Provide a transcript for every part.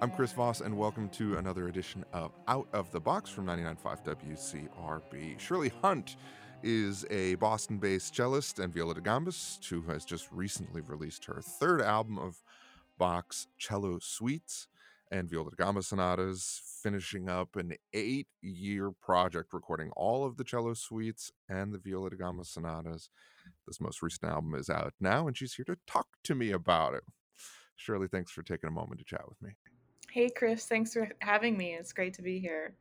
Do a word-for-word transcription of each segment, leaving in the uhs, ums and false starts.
I'm Chris Voss, and welcome to another edition of Out of the Box from ninety-nine point five W C R B. Shirley Hunt is a Boston-based cellist and viola da gambist who has just recently released her third album of Bach's cello suites and viola da gamba sonatas, finishing up an eight-year project recording all of the cello suites and the viola da gamba sonatas. This most recent album is out now, and she's here to talk to me about it. Shirley, thanks for taking a moment to chat with me. Hey, Chris, thanks for having me. It's great to be here.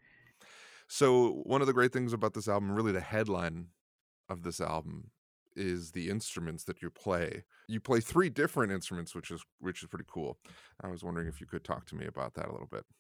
So one of the great things about this album, really the headline of this album, is the instruments that you play. You play three different instruments, which is which is pretty cool. I was wondering if you could talk to me about that a little bit.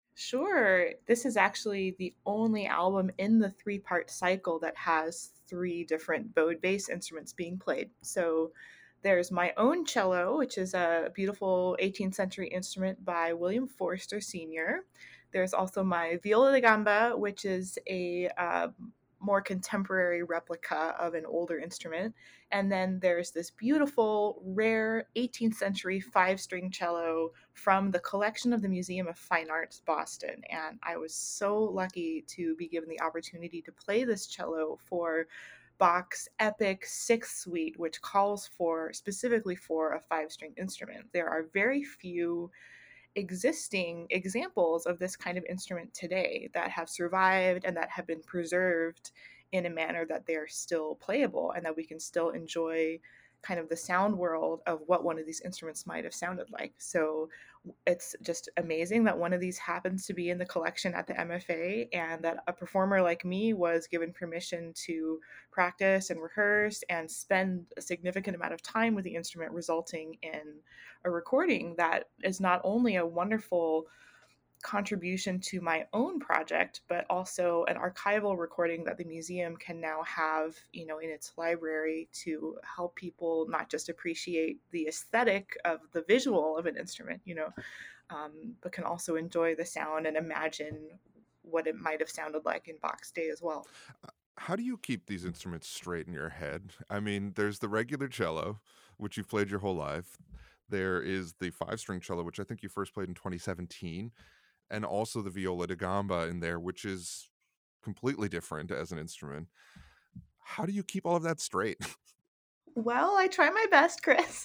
Sure. This is actually the only album in the three-part cycle that has three different bowed bass instruments being played. So there's my own cello, which is a beautiful eighteenth century instrument by William Forster Senior There's also my viola da gamba, which is a uh, more contemporary replica of an older instrument. And then there's this beautiful, rare eighteenth century five string cello from the collection of the Museum of Fine Arts, Boston. And I was so lucky to be given the opportunity to play this cello for Bach's epic Sixth Suite, which calls for specifically for a five string instrument. There are very few existing examples of this kind of instrument today that have survived and that have been preserved in a manner that they're still playable and that we can still enjoy kind of the sound world of what one of these instruments might have sounded like. So it's just amazing that one of these happens to be in the collection at the M F A and that a performer like me was given permission to practice and rehearse and spend a significant amount of time with the instrument, resulting in a recording that is not only a wonderful contribution to my own project, but also an archival recording that the museum can now have, you know, in its library to help people not just appreciate the aesthetic of the visual of an instrument, you know, um, but can also enjoy the sound and imagine what it might have sounded like in Bach's day as well. How do you keep these instruments straight in your head? I mean, there's the regular cello, which you've played your whole life. There is the five-string cello, which I think you first played in twenty seventeen, and also the viola da gamba in there, which is completely different as an instrument. How do you keep all of that straight? Well, I try my best, Chris.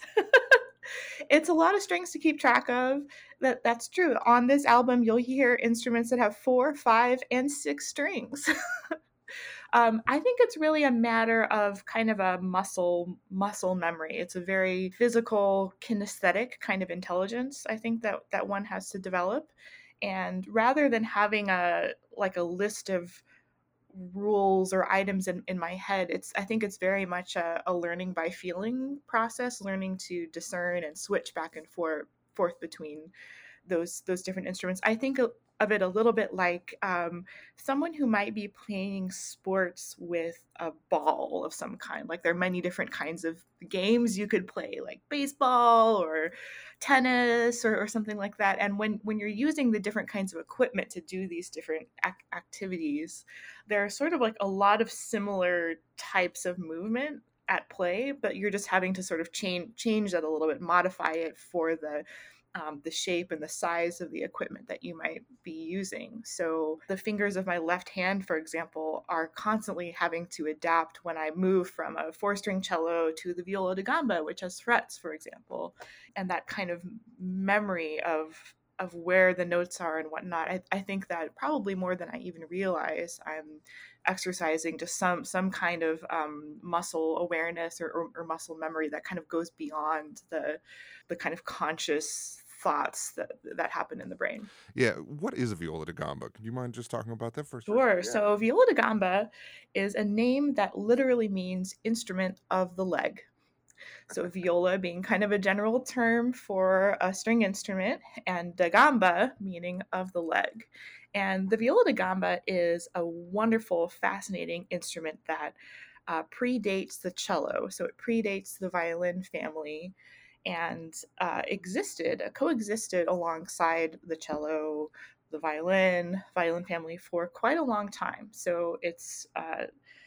It's a lot of strings to keep track of. That that's true. On this album, you'll hear instruments that have four, five, and six strings. um, I think it's really a matter of kind of a muscle muscle memory. It's a very physical, kinesthetic kind of intelligence. I think that that one has to develop, and rather than having a like a list of rules or items in, in my head, it's I think it's very much a, a learning by feeling process, learning to discern and switch back and forth forth between those those different instruments. I think of it a little bit like um, someone who might be playing sports with a ball of some kind. Like there are many different kinds of games you could play, like baseball or tennis or, or something like that. And when when you're using the different kinds of equipment to do these different ac- activities, there are sort of like a lot of similar types of movement at play, but you're just having to sort of change change that a little bit, modify it for the um, the shape and the size of the equipment that you might be using. So the fingers of my left hand, for example, are constantly having to adapt when I move from a four-string cello to the viola da gamba, which has frets, for example, and that kind of memory of of where the notes are and whatnot. I, I think that probably more than I even realize, I'm exercising just some some kind of um, muscle awareness or, or, or muscle memory that kind of goes beyond the the kind of conscious thoughts that that happen in the brain. Yeah, what is a viola da gamba? Could you mind just talking about that first? Sure. Yeah. So viola da gamba is a name that literally means instrument of the leg. So viola being kind of a general term for a string instrument, and da gamba meaning of the leg. And the viola da gamba is a wonderful, fascinating instrument that uh, predates the cello. So it predates the violin family and uh, existed, uh, coexisted alongside the cello, the violin, violin family for quite a long time. So it's uh,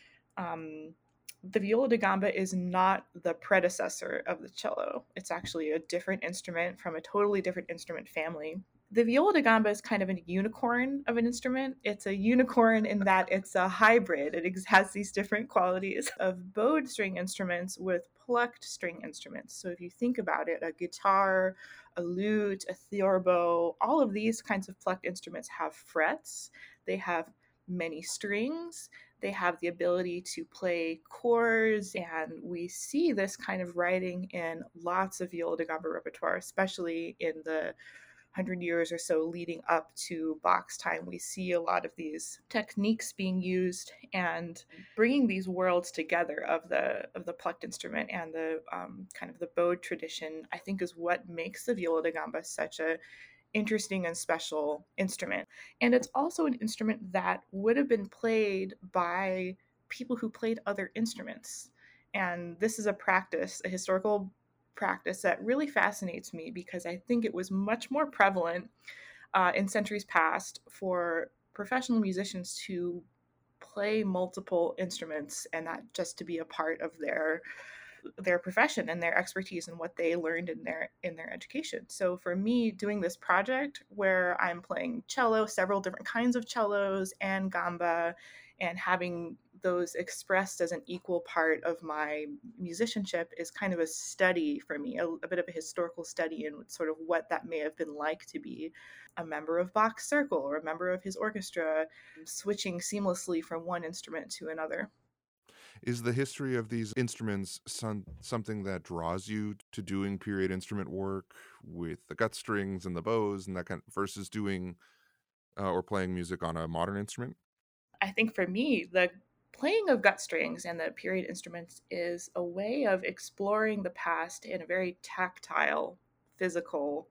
um, the viola da gamba is not the predecessor of the cello. It's actually a different instrument from a totally different instrument family. The viola da gamba is kind of a unicorn of an instrument. It's a unicorn in that it's a hybrid. It has these different qualities of bowed string instruments with plucked string instruments. So if you think about it, a guitar, a lute, a theorbo, all of these kinds of plucked instruments have frets. They have many strings. They have the ability to play chords, and we see this kind of writing in lots of viola da gamba repertoire, especially in the hundred years or so leading up to Bach's time. We see a lot of these techniques being used and bringing these worlds together of the of the plucked instrument and the um, kind of the bowed tradition, I think is what makes the viola da gamba such a interesting and special instrument. And it's also an instrument that would have been played by people who played other instruments. And this is a practice, a historical practice that really fascinates me because I think it was much more prevalent uh, in centuries past for professional musicians to play multiple instruments and not just to be a part of their their profession and their expertise and what they learned in their in their education. So for me, doing this project where I'm playing cello, several different kinds of cellos and gamba, and having those expressed as an equal part of my musicianship is kind of a study for me, a, a bit of a historical study in sort of what that may have been like to be a member of Bach's circle or a member of his orchestra, switching seamlessly from one instrument to another. Is the history of these instruments some, something that draws you to doing period instrument work with the gut strings and the bows and that kind of, versus doing uh, or playing music on a modern instrument? I think for me, the playing of gut strings and the period instruments is a way of exploring the past in a very tactile, physical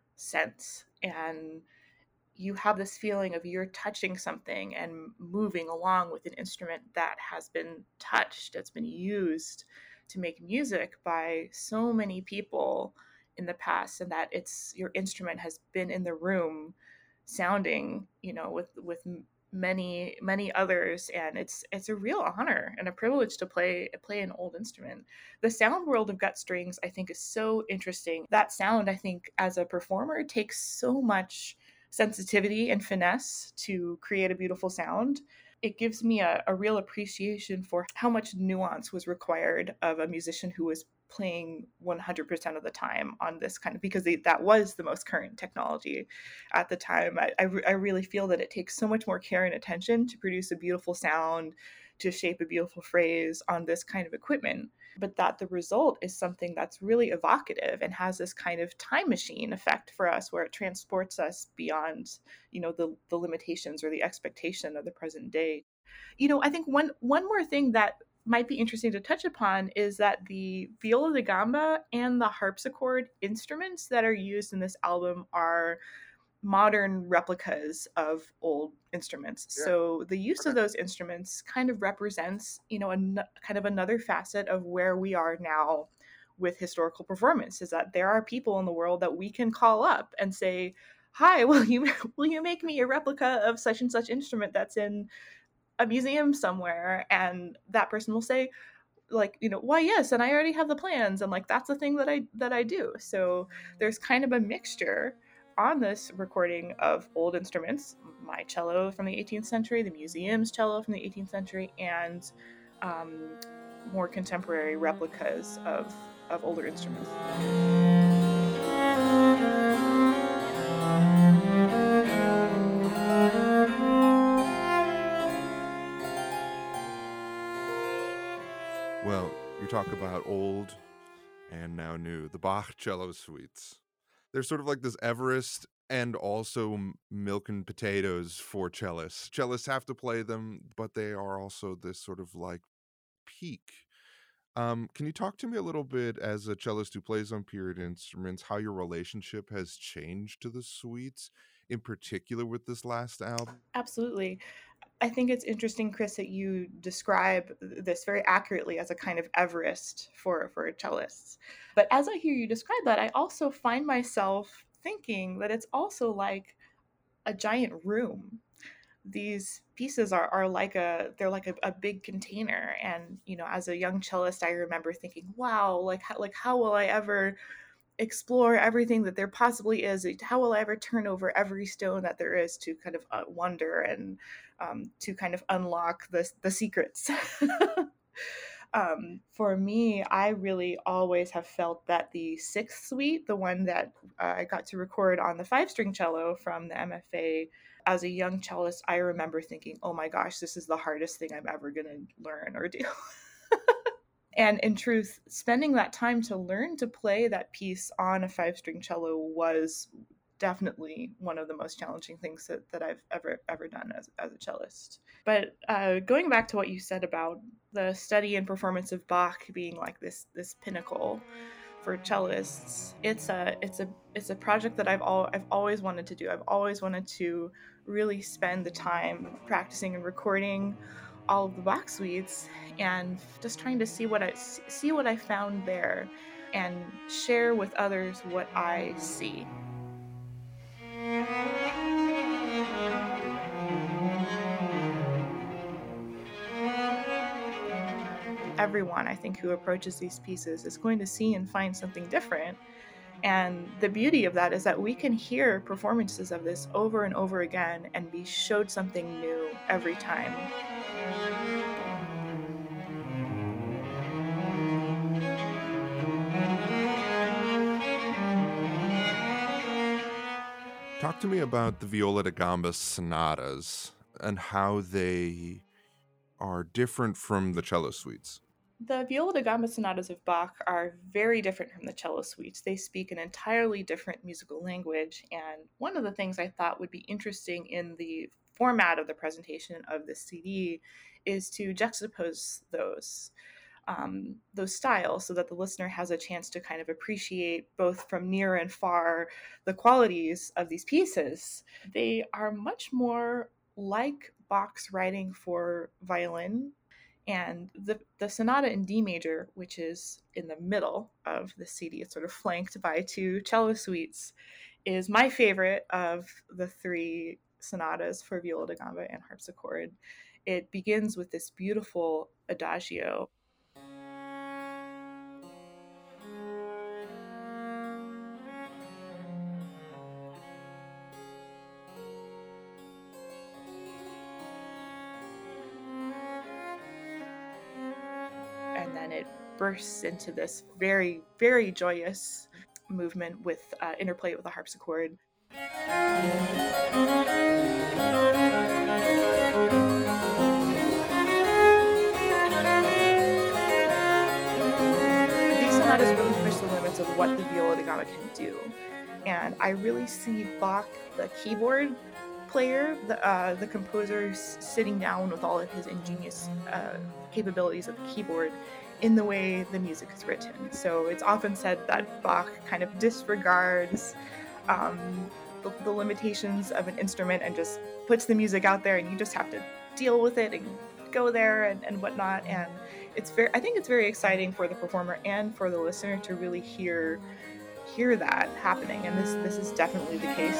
sense. And you have this feeling of you're touching something and moving along with an instrument that has been touched, that's been used to make music by so many people in the past, and that it's your instrument has been in the room sounding, you know, with with many many others, and it's it's a real honor and a privilege to play play an old instrument. The sound world of gut strings, I think, is so interesting. That sound, I think, as a performer takes so much sensitivity and finesse to create a beautiful sound. It gives me a, a real appreciation for how much nuance was required of a musician who was playing one hundred percent of the time on this kind of, because they, that was the most current technology at the time. I, I, I really feel that it takes so much more care and attention to produce a beautiful sound, to shape a beautiful phrase on this kind of equipment, but that the result is something that's really evocative and has this kind of time machine effect for us where it transports us beyond, you know, the, the limitations or the expectation of the present day. You know, I think one one more thing that might be interesting to touch upon is that the viola da gamba and the harpsichord instruments that are used in this album are modern replicas of old instruments. Yeah. So the use okay. of those instruments kind of represents, you know, a kind of another facet of where we are now with historical performance, is that there are people in the world that we can call up and say, hi, will you will you make me a replica of such and such instrument that's in a museum somewhere? And that person will say, like, you know, why, yes, and I already have the plans, and like that's the thing that I that I do. So there's kind of a mixture on this recording of old instruments, my cello from the eighteenth century, the museum's cello from the eighteenth century, and um, more contemporary replicas of of older instruments. Well, you talk about old and now new, the Bach cello suites. They're sort of like this Everest and also milk and potatoes for cellists. Cellists have to play them, but they are also this sort of like peak. Um, can you talk to me a little bit, as a cellist who plays on period instruments, how your relationship has changed to the suites, in particular with this last album? Absolutely. I think it's interesting, Chris, that you describe this very accurately as a kind of Everest for, for cellists. But as I hear you describe that, I also find myself thinking that it's also like a giant room. These pieces are, are like a, they're like a, a big container. And, you know, as a young cellist, I remember thinking, wow, like, how, like, how will I ever explore everything that there possibly is. How will I ever turn over every stone that there is to kind of uh, wonder and um, to kind of unlock the, the secrets? um, for me, I really always have felt that the sixth suite, the one that uh, I got to record on the five string cello from the M F A, as a young cellist, I remember thinking, oh my gosh, this is the hardest thing I'm ever going to learn or do. And in truth, spending that time to learn to play that piece on a five string cello was definitely one of the most challenging things that, that I've ever ever done as, as a cellist. But uh, going back to what you said about the study and performance of Bach being like this this pinnacle for cellists, it's a it's a it's a project that I've all I've always wanted to do. I've always wanted to really spend the time practicing and recording all of the Bach suites and just trying to see what I see what I found there and share with others what I see. Everyone, I think, who approaches these pieces is going to see and find something different. And the beauty of that is that we can hear performances of this over and over again and be showed something new every time. Talk to me about the Viola da Gamba sonatas and how they are different from the cello suites. The Viola da Gamba sonatas of Bach are very different from the cello suites. They speak an entirely different musical language, and one of the things I thought would be interesting in the format of the presentation of this C D is to juxtapose those. Um, those styles so that the listener has a chance to kind of appreciate both from near and far the qualities of these pieces. They are much more like Bach's writing for violin, and the, the sonata in D major, which is in the middle of the C D, it's sort of flanked by two cello suites, is my favorite of the three sonatas for viola da gamba and harpsichord. It begins with this beautiful adagio. And then it bursts into this very, very joyous movement with uh, interplay with the harpsichord. These sonatas really push the limits of what the viola da gamba can do. And I really see Bach, the keyboard player, the, uh, the composer sitting down with all of his ingenious uh, capabilities of the keyboard in the way the music is written. So it's often said that Bach kind of disregards um, the, the limitations of an instrument and just puts the music out there, and you just have to deal with it and go there and, and whatnot. And it's very, I think it's very exciting for the performer and for the listener to really hear hear that happening, and this this is definitely the case.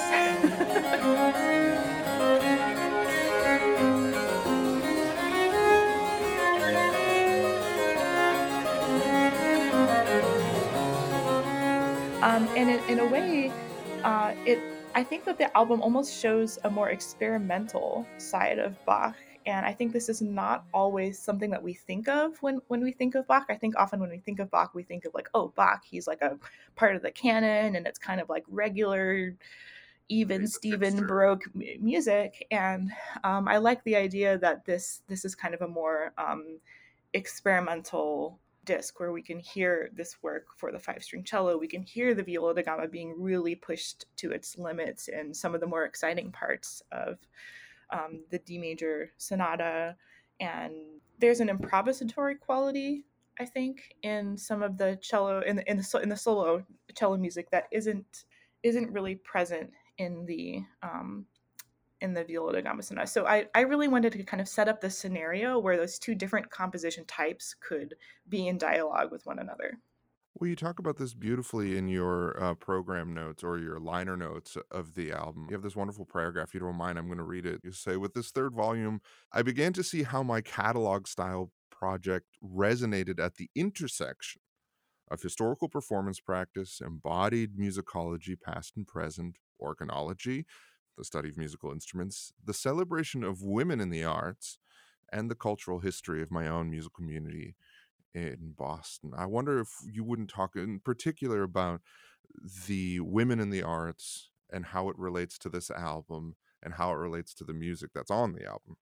um, and in, in a way, uh, it I think that the album almost shows a more experimental side of Bach. And I think this is not always something that we think of when, when we think of Bach. I think often when we think of Bach, we think of like, oh, Bach, he's like a part of the canon, and it's kind of like regular, even Steven Baroque m- music. And um, I like the idea that this this is kind of a more um, experimental disc where we can hear this work for the five-string cello. We can hear the viola da gamba being really pushed to its limits in some of the more exciting parts of Um, the D major sonata, and there's an improvisatory quality, I think, in some of the cello in the in the, in the solo cello music that isn't isn't really present in the um, in the viola da gamba sonata. So I, I really wanted to kind of set up this scenario where those two different composition types could be in dialogue with one another. Well, you talk about this beautifully in your uh, program notes or your liner notes of the album. You have this wonderful paragraph. If you don't mind, I'm going to read it. You say, with this third volume, I began to see how my catalog style project resonated at the intersection of historical performance practice, embodied musicology, past and present, organology, the study of musical instruments, the celebration of women in the arts, and the cultural history of my own musical community in Boston. I wonder if you wouldn't talk in particular about the women in the arts and how it relates to this album and how it relates to the music that's on the album.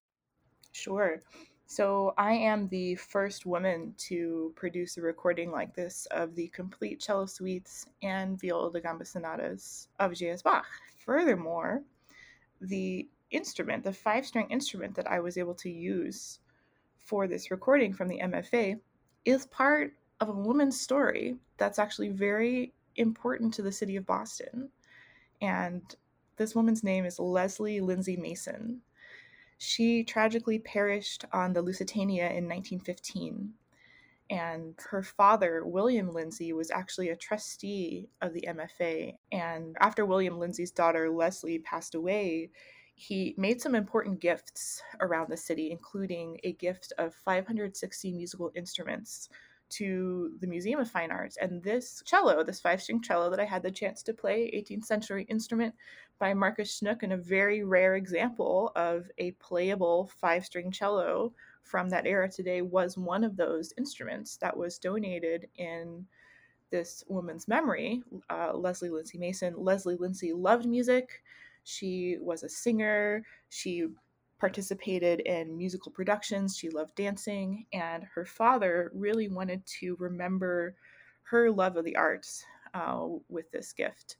Sure. So I am the first woman to produce a recording like this of the complete cello suites and viola da gamba sonatas of J S. Bach. Furthermore, the instrument, the five-string instrument that I was able to use for this recording from the M F A is part of a woman's story that's actually very important to the city of Boston. And this woman's name is Leslie Lindsay Mason. She tragically perished on the Lusitania in nineteen fifteen. And her father, William Lindsay, was actually a trustee of the M F A. And after William Lindsay's daughter, Leslie, passed away, he made some important gifts around the city, including a gift of five hundred sixty musical instruments to the Museum of Fine Arts. And this cello, this five-string cello that I had the chance to play, eighteenth century instrument by Marcus Schnuck, and a very rare example of a playable five-string cello from that era today, was one of those instruments that was donated in this woman's memory, uh, Leslie Lindsay Mason. Leslie Lindsay loved music. She was a singer. She participated in musical productions. She loved dancing. And her father really wanted to remember her love of the arts uh, with this gift.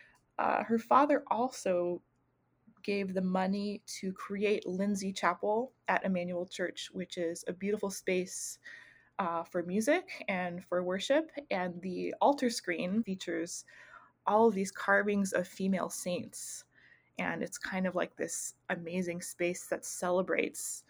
Uh, her father also gave the money to create Lindsay Chapel at Emmanuel Church, which is a beautiful space uh, for music and for worship. And the altar screen features all of these carvings of female saints. And it's kind of like this amazing space that celebrates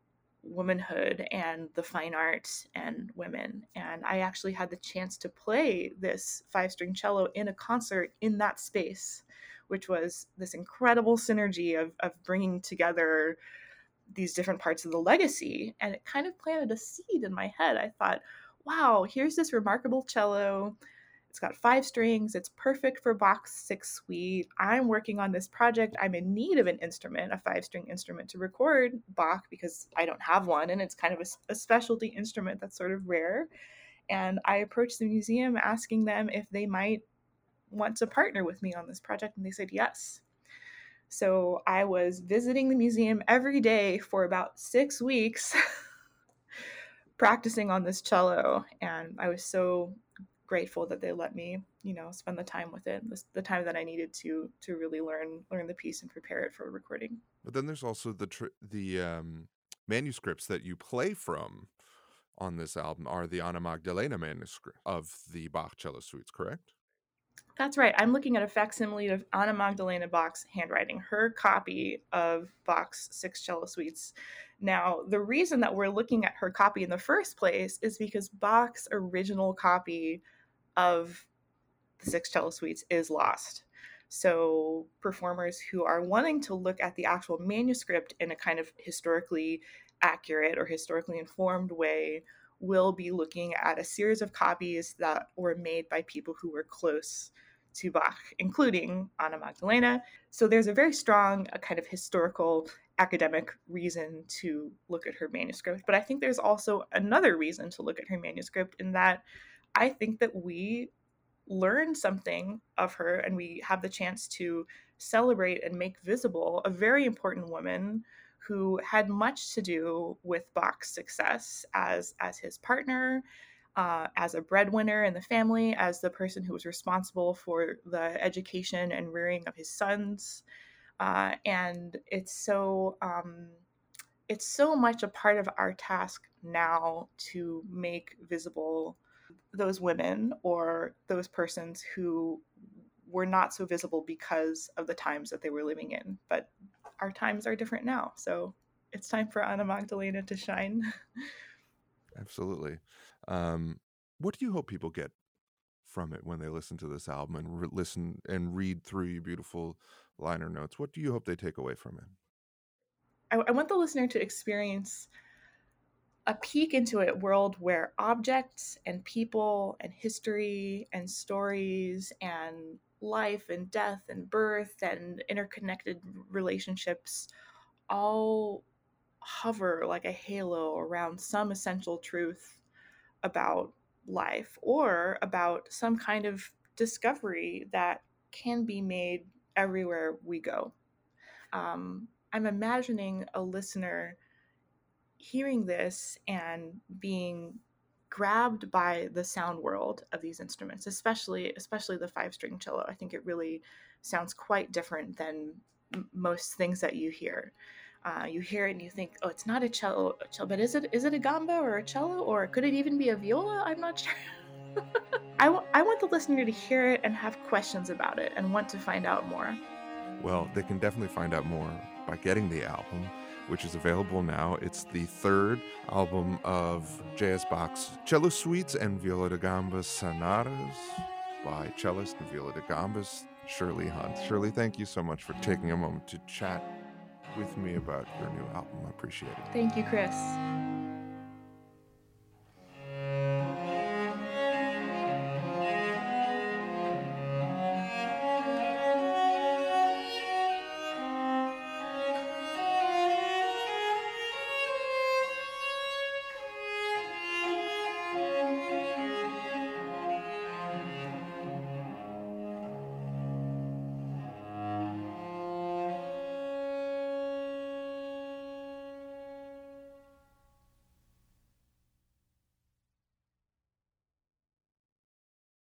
womanhood and the fine arts and women. And I actually had the chance to play this five-string cello in a concert in that space, which was this incredible synergy of, of bringing together these different parts of the legacy. And it kind of planted a seed in my head. I thought, wow, here's this remarkable cello. It's got five strings. It's perfect for Bach's Sixth Suite. I'm working on this project. I'm in need of an instrument, a five-string instrument to record Bach, because I don't have one, and it's kind of a, a specialty instrument that's sort of rare. And I approached the museum asking them if they might want to partner with me on this project, and they said yes. So I was visiting the museum every day for about six weeks practicing on this cello, and I was so grateful that they let me, you know, spend the time with it, the, the time that I needed to to really learn learn the piece and prepare it for recording. But then there's also the tr- the um, manuscripts that you play from on this album are the Anna Magdalena manuscript of the Bach cello suites, correct? That's right. I'm looking at a facsimile of Anna Magdalena Bach's handwriting, her copy of Bach's Six Cello Suites. Now, the reason that we're looking at her copy in the first place is because Bach's original copy of the Six Cello Suites is lost. So performers who are wanting to look at the actual manuscript in a kind of historically accurate or historically informed way will be looking at a series of copies that were made by people who were close to Bach, including Anna Magdalena. So there's a very strong a kind of historical academic reason to look at her manuscript. But I think there's also another reason to look at her manuscript, in that I think that we learn something of her, and we have the chance to celebrate and make visible a very important woman who had much to do with Bach's success as as his partner, uh, as a breadwinner in the family, as the person who was responsible for the education and rearing of his sons. Uh, and it's so um, it's so much a part of our task now to make visible those women or those persons who were not so visible because of the times that they were living in. But our times are different now. So it's time for Anna Magdalena to shine. Absolutely. Um, what do you hope people get from it when they listen to this album and re- listen and read through your beautiful liner notes? What do you hope they take away from it? I, I want the listener to experience a peek into a world where objects and people and history and stories and life and death and birth and interconnected relationships all hover like a halo around some essential truth about life or about some kind of discovery that can be made everywhere we go. Um, I'm imagining a listener hearing this and being grabbed by the sound world of these instruments, especially especially the five string cello. I think it really sounds quite different than m- most things that you hear. Uh, you hear it and you think, oh, it's not a cello, a cello, but is it is it a gamba or a cello, or could it even be a viola? I'm not sure. I, w- I want the listener to hear it and have questions about it and want to find out more. Well, they can definitely find out more by getting the album, which is available now. It's the third album of J S. Bach's Cello Suites and Viola da Gambas Sonatas by cellist and viola da gambas Shirley Hunt. Shirley, thank you so much for taking a moment to chat with me about your new album. I appreciate it. Thank you, Chris.